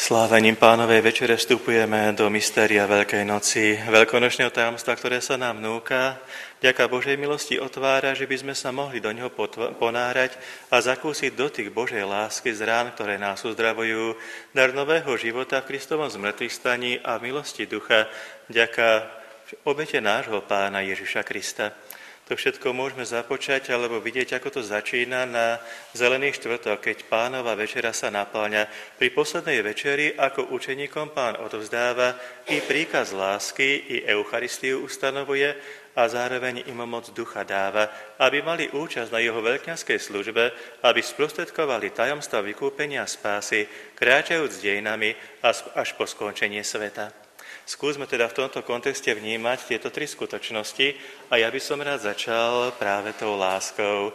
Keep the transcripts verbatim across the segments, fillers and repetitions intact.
Slávením Pánovej večere vstupujeme do mystéria Veľkej noci, veľkonočného tajomstva, ktoré sa nám núka. Vďaka Božej milosti otvára, že by sme sa mohli do neho ponárať a zakúsiť dotyk Božej lásky z rán, ktoré nás uzdravujú, dar nového života v Kristovom zmŕtvychvstaní a v milosti ducha, vďaka obete nášho Pána Ježiša Krista. To všetko môžeme započať alebo vidieť, ako to začína na Zelený štvrtok, keď Pánova večera sa napĺňa. Pri poslednej večeri, ako učeníkom Pán odovzdáva i príkaz lásky, i Eucharistiu ustanovuje a zároveň im moc ducha dáva, aby mali účasť na jeho veľkňazskej službe, aby sprostredkovali tajomstva vykúpenia a spásy, kráčajúc dejinami až po skončenie sveta. Skúsme teda v tomto kontexte vnímať tieto tri skutočnosti a ja by som rád začal práve tou láskou.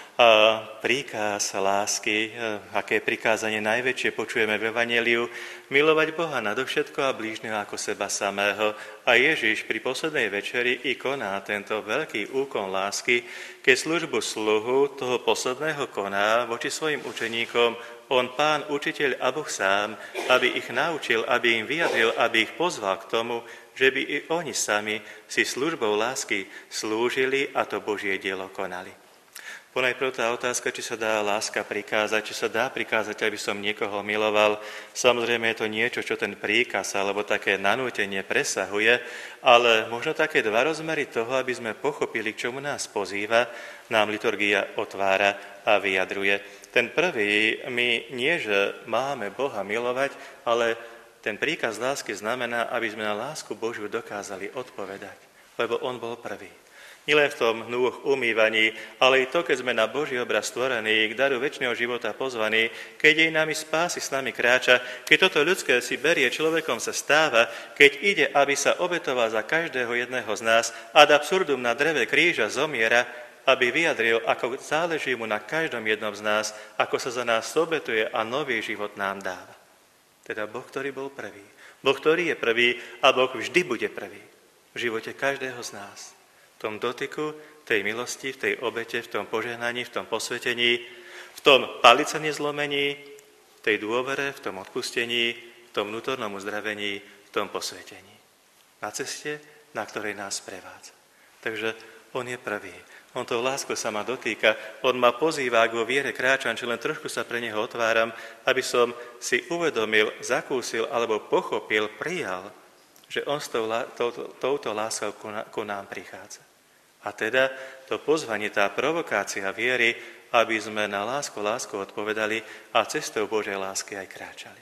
A príkaz lásky, aké prikázanie najväčšie počujeme v Evanjeliu, milovať Boha nadovšetko a blížneho ako seba samého. A Ježiš pri poslednej večeri i koná tento veľký úkon lásky, keď službu sluhu toho posledného koná voči svojim učeníkom on, Pán, učiteľ a Boh sám, aby ich naučil, aby im vyjadril, aby ich pozval k tomu, že by i oni sami si službou lásky slúžili a to Božie dielo konali. Ponajprv tá otázka, či sa dá láska prikázať, či sa dá prikázať, aby som niekoho miloval. Samozrejme je to niečo, čo ten príkaz alebo také nanútenie presahuje, ale možno také dva rozmery toho, aby sme pochopili, k čomu nás pozýva, nám liturgia otvára a vyjadruje. Ten prvý, my nie, že máme Boha milovať, ale ten príkaz lásky znamená, aby sme na lásku Božiu dokázali odpovedať, lebo on bol prvý. Nielen v tom nôh umývaní, ale i to, keď sme na Boží obraz stvorení, k daru večného života pozvaní, keď jej nami spásy s nami kráča, keď toto ľudské si berie, človekom sa stáva, keď ide, aby sa obetoval za každého jedného z nás, ad absurdum na dreve kríža zomiera, aby vyjadril, ako záleží mu na každom jednom z nás, ako sa za nás obetuje a nový život nám dáva. Teda Boh, ktorý bol prvý. Boh, ktorý je prvý a Boh vždy bude prvý v živote každého z nás. V tom dotyku, tej milosti, v tej obete, v tom požehnaní, v tom posvetení, v tom palice nezlomení, v tej dôvere, v tom odpustení, v tom vnútornom uzdravení, v tom posvetení. Na ceste, na ktorej nás prevádza. Takže on je prvý. On tou láskou sa ma dotýka, on ma pozýva, ak vo viere kráčam, či len trošku sa pre neho otváram, aby som si uvedomil, zakúsil alebo pochopil, prijal, že on s tou, touto, touto láskou ku nám prichádza. A teda to pozvanie, tá provokácia viery, aby sme na lásku lásku odpovedali a cestou Božej lásky aj kráčali.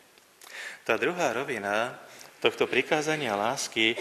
Tá druhá rovina tohto prikázania lásky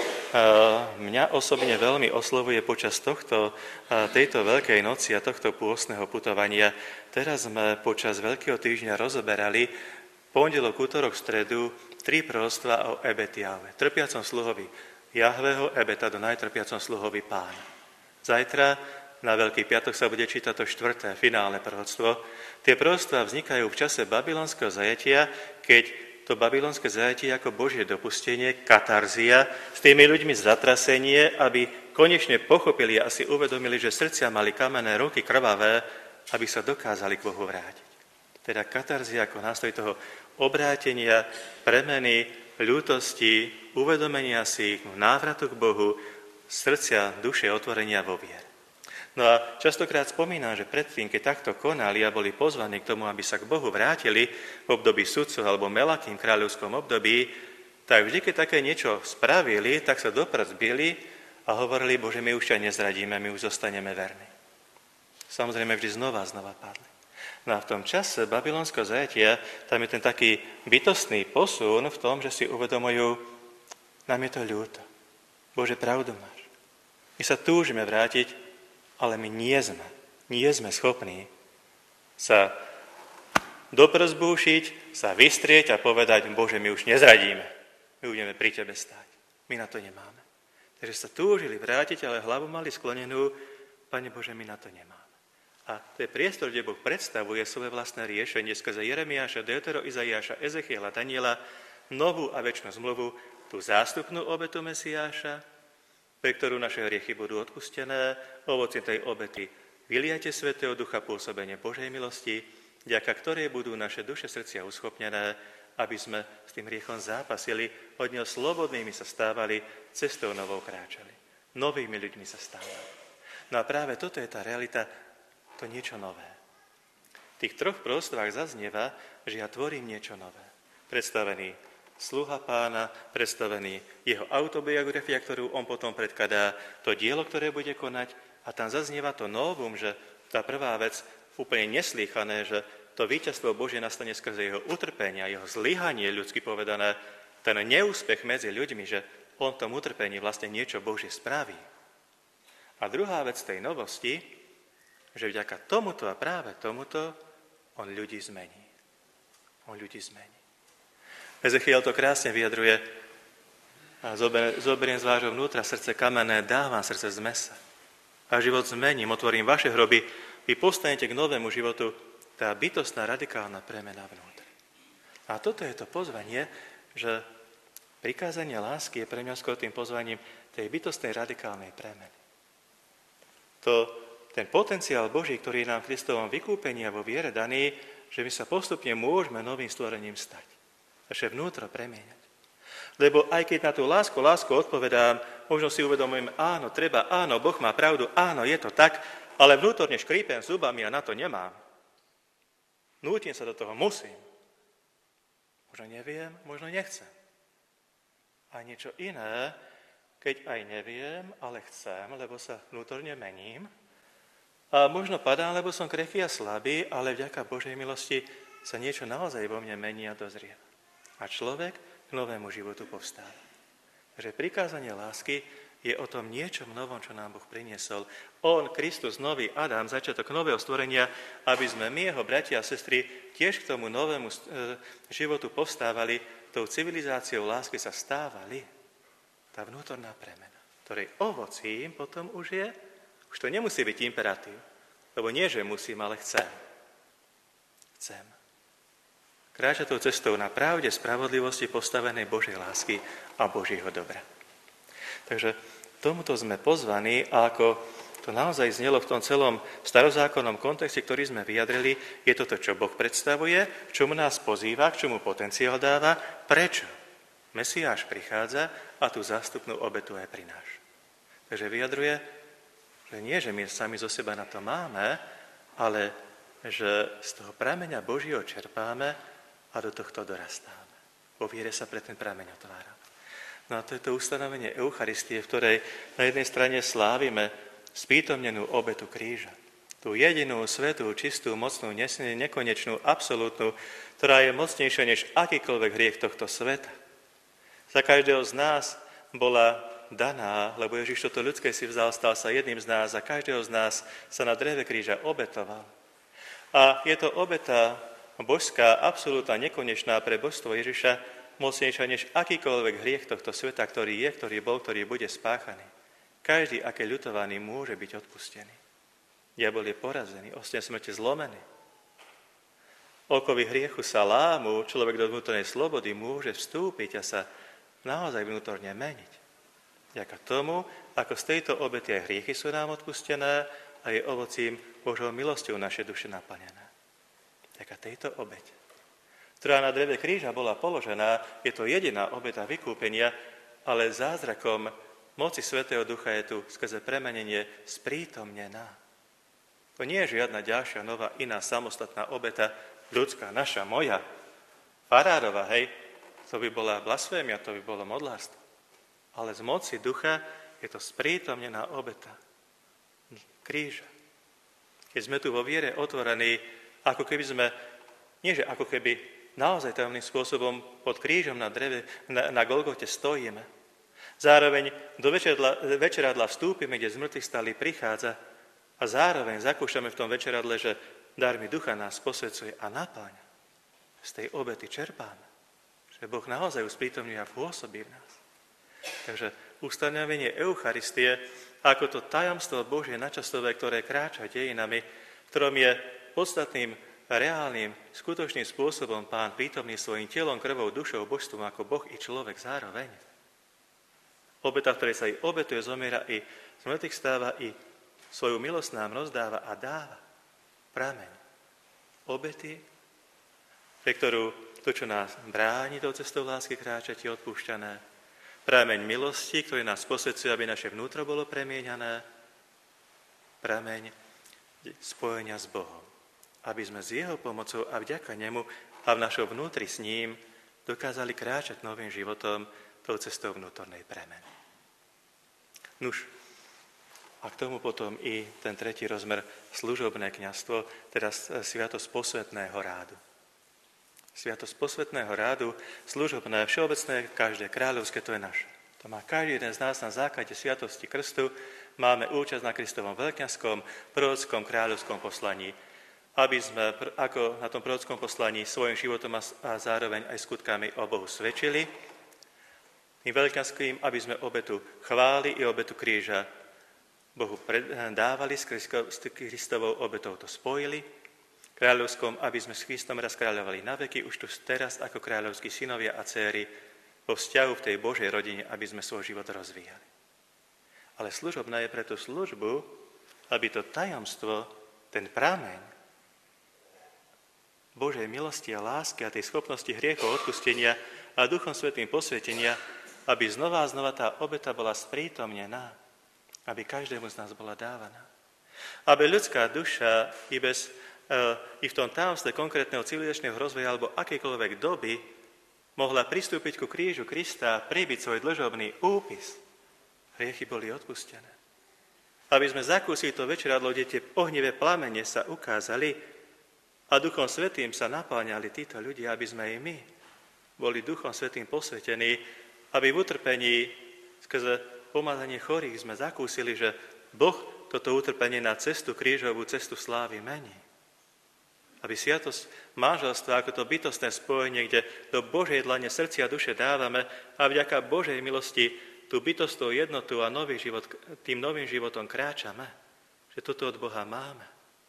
mňa osobne veľmi oslovuje počas tohto, tejto Veľkej noci a tohto pôstneho putovania. Teraz sme počas Veľkého týždňa rozoberali pondelok, útorok, stredu tri proroctvá o Ebet Jahve, trpiacom sluhovi Jahveho, Ebeta do najtrpiacom sluhovi Pána. Zajtra na Veľký piatok sa bude čítať to štvrté, finálne proroctvo. Tie proroctvá vznikajú v čase babylonského zajatia, keď to babylonské zajatie ako Božie dopustenie, katarzia, s tými ľuďmi zatrasenie, aby konečne pochopili a si uvedomili, že srdcia mali kamenné, ruky krvavé, aby sa dokázali k Bohu vrátiť. Teda katarzia ako nástroj toho obrátenia, premeny, ľútosti, uvedomenia si návratu k Bohu, srdcia, duše, otvorenia vo viere. No a častokrát spomínam, že predtým, keď takto konali a boli pozvaní k tomu, aby sa k Bohu vrátili v období sudcov alebo Melakým kráľovskom období, tak vždy, keď také niečo spravili, tak sa doprd zbili a hovorili, Bože, my už ťa nezradíme, my už zostaneme verní. Samozrejme, vždy znova a znova padli. No a v tom čase babylonského zajatia, tam je ten taký bytostný posun v tom, že si uvedomujú, nám je to ľúto. Bože, pravdu máš. My sa túžime vrátiť, ale my nie sme, nie sme schopní sa doprzbúšiť, sa vystrieť a povedať, Bože, my už nezradíme, my budeme pri Tebe stáť. My na to nemáme. Takže sa túžili vrátiť, ale hlavu mali sklonenú, Pane Bože, my na to nemáme. A to je priestor, kde Boh predstavuje svoje vlastné riešenie skrze Jeremiáša, Deutero, Izaiáša, Ezechiela, Daniela, novú a večnú zmluvu, tú zástupnú obetu Mesiáša, pre ktorú naše hriechy budú odpustené, ovocie tej obety. Vyliate Svätého Ducha, pôsobenie Božej milosti, vďaka ktorej budú naše duše srdcia uschopnené aby sme s tým hriechom zápasili, od neho slobodnými sa stávali, cestou novou kráčali. Novými ľuďmi sa stávali. No a práve toto je tá realita, to niečo nové. V tých troch prostvách zaznieva, že ja tvorím niečo nové. Predstavený sluha pána, predstavený jeho autobiografia, ktorú on potom predkladá, to dielo, ktoré bude konať, a tam zaznieva to novum, že tá prvá vec, úplne neslýchané, že to víťazstvo Božie nastane skrze jeho utrpenia, jeho zlyhanie, ľudsky povedané, ten neúspech medzi ľuďmi, že on v tom utrpení vlastne niečo Božie spraví. A druhá vec tej novosti, že vďaka tomuto a práve tomuto on ľudí zmení. On ľudí zmení. Ezechiel to krásne vyjadruje. A zober, zoberiem z vášho vnútra srdce kamenné, dávam srdce z mesa. A život zmením, otvorím vaše hroby, vy postanete k novému životu, tá bytostná radikálna premena vnútri. A toto je to pozvanie, že prikázanie lásky je pre mňa skôr tým pozvaním tej bytostnej radikálnej premeny. To, ten potenciál Boží, ktorý je nám v Kristovom vykúpení a vo viere daný, že my sa postupne môžeme novým stvorením stať. Naše vnútro premieňať. Lebo aj keď na tú lásku, lásku odpovedám, možno si uvedomujem, áno, treba, áno, Boh má pravdu, áno, je to tak, ale vnútorne škrípem zubami a na to nemám. Nútim sa do toho, musím. Možno neviem, možno nechcem. A niečo iné, keď aj neviem, ale chcem, lebo sa vnútorne mením. A možno padám, lebo som krehký a slabý, ale vďaka Božej milosti sa niečo naozaj vo mne mení a dozrieva. A človek k novému životu povstáva. Že prikázanie lásky je o tom niečom novom, čo nám Boh priniesol. On, Kristus, nový Adam, začiatok nového stvorenia, aby sme my, jeho bratia a sestry, tiež k tomu novému životu povstávali, tou civilizáciou lásky sa stávali. Tá vnútorná premena, ktorej ovocím potom už je, už to nemusí byť imperatív, lebo nie, že musím, ale chcem. Chcem. Kráča tou cestou na pravde, spravodlivosti postavenej Božej lásky a Božieho dobra. Takže tomuto sme pozvaní a ako to naozaj znelo v tom celom starozákonnom kontexte, ktorý sme vyjadrili, je toto, čo Boh predstavuje, k čomu nás pozýva, k čomu potenciál dáva, prečo Mesiáš prichádza a tú zástupnú obetu aj prináša. Takže vyjadruje, že nie, že my sami zo seba na to máme, ale že z toho prameňa Božieho čerpáme a do tohto dorastáme. Po viere sa pre ten prameň otvárame. No a to je to ustanovenie Eucharistie, v ktorej na jednej strane slávime sprítomnenú obetu kríža. Tú jedinú, svätú, čistú, mocnú, nekonečnú, absolútnu, ktorá je mocnejšia než akýkoľvek hriech tohto sveta. Za každého z nás bola daná, lebo Ježiš toto ľudské si vzal, stal sa jedným z nás a každého z nás sa na dreve kríža obetoval. A je to obeta božská, absolútna, nekonečná pre božstvo Ježiša, mocnejšia než akýkoľvek hriech tohto sveta, ktorý je, ktorý bol, ktorý bude spáchaný. Každý, aké ľutovaný, môže byť odpustený. Diabol je porazený, ostne smrti zlomený. Okovy hriechu sa lámu, človek do vnútornej slobody môže vstúpiť a sa naozaj vnútorne meniť. Vďaka tomu, ako z tejto obety aj hriechy sú nám odpustené a je ovocím Božou milosťou naše duše naplnené. Vďaka tejto obete, ktorá na dreve kríža bola položená, je to jediná obeta vykúpenia, ale zázrakom moci Svätého Ducha je tu skrze premenenie sprítomnená. To nie je žiadna ďalšia nová iná samostatná obeta, ľudská, naša, moja, farárova, hej, to by bola blasfémia, to by bolo modlárstvo. Ale z moci Ducha je to sprítomnená obeta kríža. Keď sme tu vo viere otvorení, ako keby sme, nie že ako keby naozaj tajomným spôsobom pod krížom na dreve, na, na Golgote stojíme. Zároveň do večeradla, večeradla vstúpime, kde z mŕtvych stáli prichádza a zároveň zakúšame v tom večeradle, že darmi Ducha nás posvedzuje a napáňa. Z tej obety čerpáme. Že Boh naozaj usprítomňuje a pôsobí v nás. Takže ustanovenie Eucharistie ako to tajomstvo Božie načasové, ktoré kráča dejinami, v ktorom je podstatným reálnym, skutočným spôsobom Pán prítomný svojim telom, krvou, dušou, božstvom ako Boh i človek zároveň. Obeta, v ktorej sa i obetuje, zomiera i z mŕtvych stáva i svoju milosť nám rozdáva a dáva. Prameň obety, pre ktorú to, čo nás bráni tou cestou lásky kráčať, je odpúšťané. Prameň milosti, ktorý nás posvedzuje, aby naše vnútro bolo premieňané. Prameň spojenia s Bohom. Aby sme s jeho pomocou a vďaka nemu a v našom vnútri s ním dokázali kráčať novým životom tou cestou vnútornej premeny. Nuž, a k tomu potom i ten tretí rozmer, služobné kňazstvo, teda sviatosť posvätného rádu. Sviatosť posvätného rádu, služobné, všeobecné, každé kráľovské, to je naše. To má každý jeden z nás na základe sviatosti krstu. Máme účasť na Kristovom veľkňazskom, prorockom, kráľovskom poslaní, aby sme ako na tom prorockom poslaní svojim životom a zároveň aj skutkami o Bohu svedčili. Tým veľkňazským, aby sme obetu chvály i obetu kríža Bohu dávali, s Kristovou obetou to spojili. Kráľovskom, aby sme s Kristom raz kráľovali na veky, už tu teraz ako kráľovskí synovia a dcéry vo vzťahu v tej Božej rodine, aby sme svoj život rozvíjali. Ale služobná je pre tú službu, aby to tajomstvo, ten prameň Božej milosti a lásky a tej schopnosti hriechov odpustenia a Duchom Svätým posvetenia, aby znova a znova tá obeta bola sprítomnená, aby každému z nás bola dávaná. Aby ľudská duša i, bez, e, i v tom tajomstve konkrétneho civilizačného rozvoja alebo akejkoľvek doby mohla pristúpiť ku krížu Krista a pribiť svoj dlžobný úpis. Hriechy boli odpustené. Aby sme zakúsili to večeradlo, kde tie ohnivé plamene sa ukázali a Duchom Svätým sa napáňali títo ľudia, aby sme i my boli Duchom Svätým posvetení, aby v utrpení skrze pomazanie chorých sme zakúsili, že Boh toto utrpenie na cestu krížovú, cestu slávy mení. Aby sviatosť manželstva ako to bytostné spojenie, kde do Božej dlane srdcia a duše dávame a vďaka Božej milosti tú bytostnú jednotu a nový život, tým novým životom kráčame, že toto od Boha máme.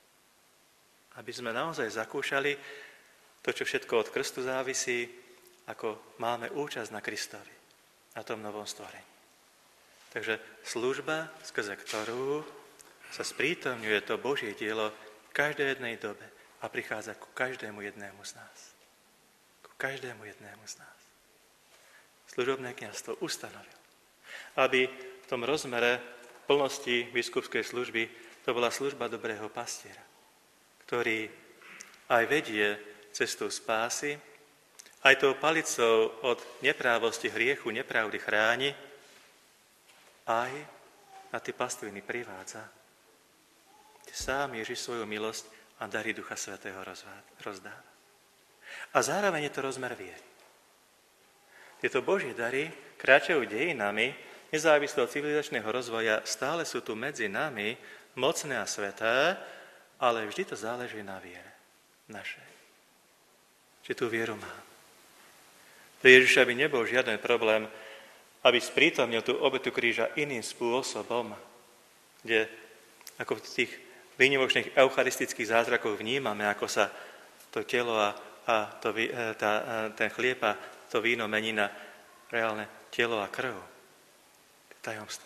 Aby sme naozaj zakúšali to, čo všetko od krstu závisí, ako máme účasť na Kristovi, na tom novom stvorení. Takže služba, skrze ktorú sa sprítomňuje to Božie dielo v každej jednej dobe a prichádza ku každému jednému z nás. Ku každému jednému z nás. Služobné kňazstvo ustanovil, aby v tom rozmere plnosti biskupskej služby to bola služba dobrého pastiera, ktorý aj vedie cestou spásy, aj tou palicou od neprávosti, hriechu, nepravdy chráni, aj na tie pastviny privádza, kde sám Ježiš svoju milosť a dary Ducha Svätého rozdáva. A zároveň je to rozmer viery. Tieto Božie dary kráčajú dejinami, nezávisle od civilizačného rozvoja, stále sú tu medzi nami, mocné a sveté, ale vždy to záleží na viere našej. Či tú vieru má. Pre Ježiša by nebol žiaden problém, aby sprítomnil tú obetu kríža iným spôsobom, kde ako v tých výnimočných eucharistických zázrakoch vnímame, ako sa to telo a, a to, tá, ten chlieb a to víno mení na reálne telo a krv. Tajomstva.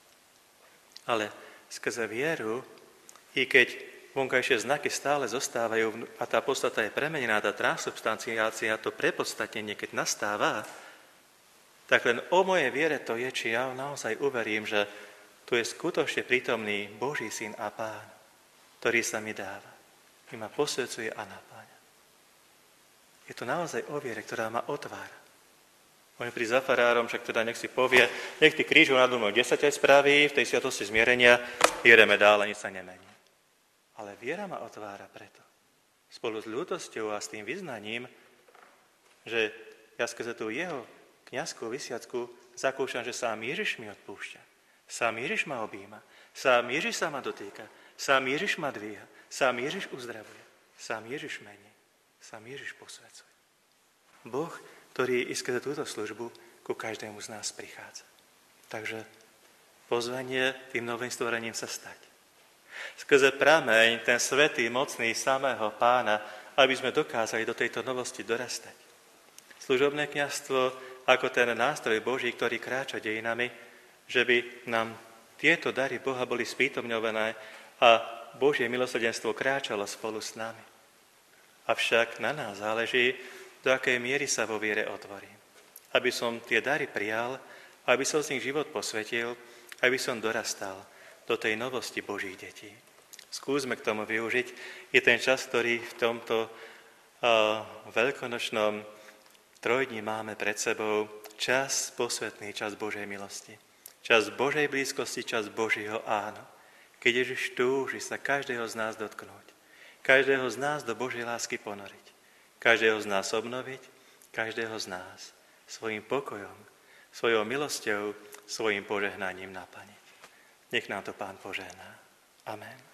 Ale skrze vieru, i keď vonkajšie znaky stále zostávajú a tá podstata je premenená, tá transubstanciácia, to prepodstatnenie, keď nastáva, tak len o mojej viere to je, či ja naozaj uverím, že tu je skutočne prítomný Boží syn a Pán, ktorý sa mi dáva, ktorý ma posvedzuje a napáňa. Je to naozaj o viere, ktorá ma otvára. Môžem prísť za farárom, však teda nech si povie, nech ty krížov nad mnou desať aj spraví, v tej sviatosti zmierenia jedeme ďalej, nič sa nemení. Ale viera ma otvára preto. Spolu s ľútosťou a s tým vyznaním, že ja skrze tú jeho kňazskú vysviacku zakúšam, že sám Ježiš mi odpúšťa. Sám Ježiš ma objíma. Sám Ježiš sa ma dotýka. Sám Ježiš ma dvíha. Sám Ježiš uzdravuje. Sám Ježiš mení. Sám Ježiš posvedzuje. Boh, ktorý i skrze túto službu ku každému z nás prichádza. Takže pozvanie tým novým stvorením sa stať. Skrze prameň, ten svätý, mocný samého Pána, aby sme dokázali do tejto novosti dorastať. Služobné kňazstvo ako ten nástroj Boží, ktorý kráča dejinami, že by nám tieto dary Boha boli sprítomňované a Božie milosrdenstvo kráčalo spolu s nami. Avšak na nás záleží, do akej miery sa vo viere otvorím. Aby som tie dary prijal, aby som z nich život posvetil, aby som dorastal do tej novosti Božích detí. Skúsme k tomu využiť. Je ten čas, ktorý v tomto uh, veľkonočnom trojdni máme pred sebou, čas posvetný, čas Božej milosti. Čas Božej blízkosti, čas Božieho áno. Keď Ježiš túži sa každého z nás dotknúť, každého z nás do Božej lásky ponoriť, každého z nás obnoviť, každého z nás svojim pokojom, svojou milosťou, svojim požehnaním naplniť. Nech nám to Pán požehná. Amen.